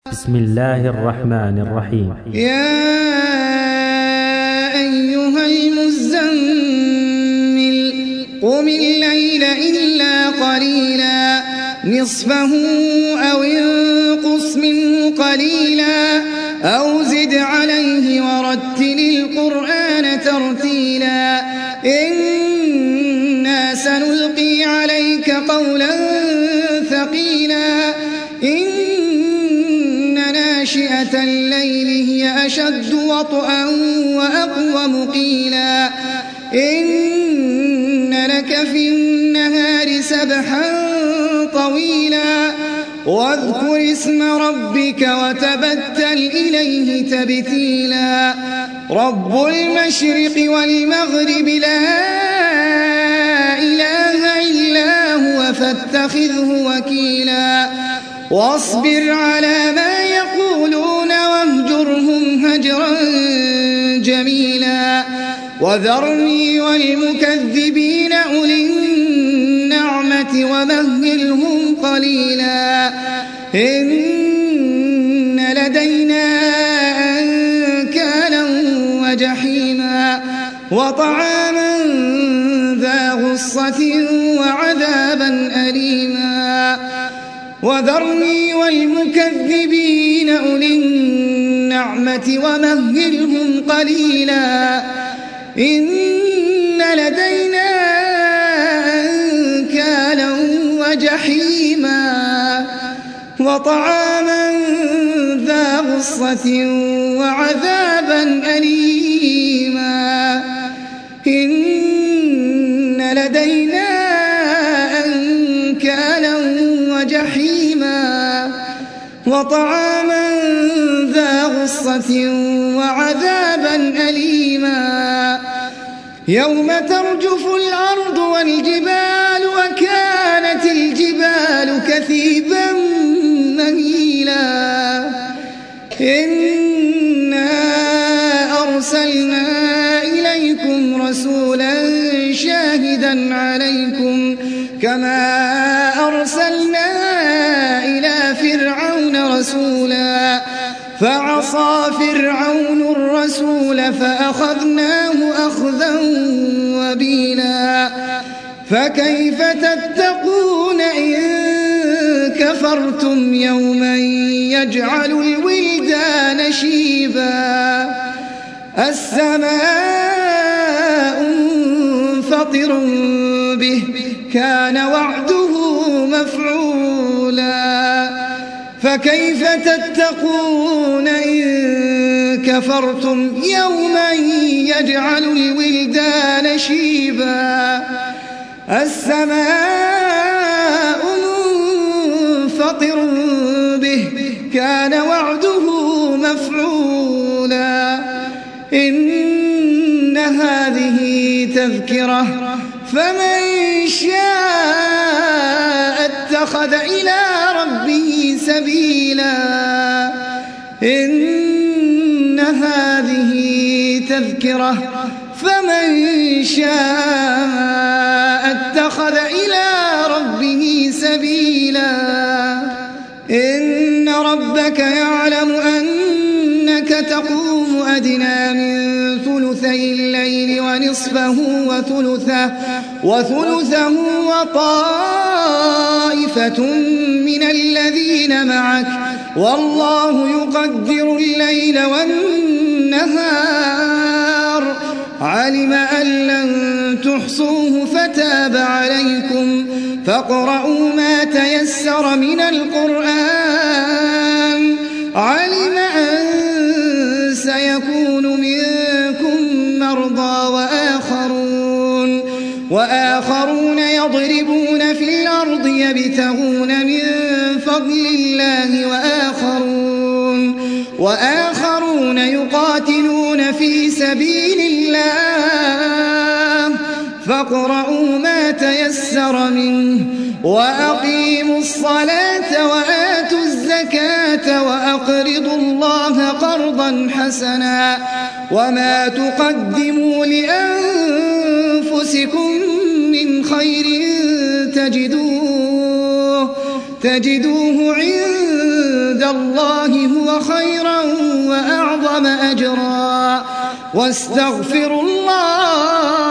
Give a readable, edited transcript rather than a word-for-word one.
بسم الله الرحمن الرحيم. يا أيها المزمل قم الليل إلا قليلا نصفه أو انقص منه قليلا أو زد عليه ورتل القرآن ترتيلا إنا سنلقي عليك قولا ثقيلا ناشئة الليل هي أشد وطئا وأقوم قيلا إن لك في النهار سبحا طويلا واذكر اسم ربك وتبتل إليه تبتيلا رب المشرق والمغرب لا إله إلا هو فاتخذه وكيلا واصبر على ما يقولون واهجرهم هجرا جميلا وذرني والمكذبين أولي النعمة ومهلهم قليلا إن لدينا أنكالا وجحيما وطعاما ذا غصة وعذابا أليما وذرني والمكذبين أولي النعمة ومهلهم قليلا إن لدينا أنكالا وجحيما وطعاما ذا غصة وعذابا أليما إن لدينا أنكالا وجحيما وطعاما ذا غصة وعذابا أليما يوم ترجف الأرض والجبال وكانت الجبال كثيبا مهيلا إنا أرسلنا إليكم رسولا شاهدا عليكم كما أرسلنا إلى فرعون رسولا فعصى فرعون الرسول فأخذناه أخذا وبيلا فكيف تتقون إن كفرتم يوما يجعل الولدان شيبا السماء منفطر به كان وعده مفعولا فكيف تتقون إن كفرتم يوما يجعل الولدان شيبا السماء منفطر به كان وعده مفعولا إن هذه تذكرة فمن شاء اتخذ إلى ربه سبيلا إن هذه تذكرة فمن شاء اتخذ إلى ربه سبيلا إن ربك يعلم أنك تقوم أدنى من ثلثي الليل ونصفه وثلثه وطائفة من الذين معك والله يقدر الليل والنهار علم أن لن تحصوه فتاب عليكم فاقرؤوا ما تيسر من القرآن علم أن سيكون منكم مرضى وآخرون يضربون في الأرض يبتغون من فضل الله وآخرون يقاتلون في سبيل الله فاقرؤوا ما تيسر منه وأقيموا الصلاة وآتوا الزكاة وأقرضوا الله قرضا حسنا وما تقدموا لأنفسكم من خير تجدوه عند عند الله هو خيرا وأعظم أجرا واستغفروا الله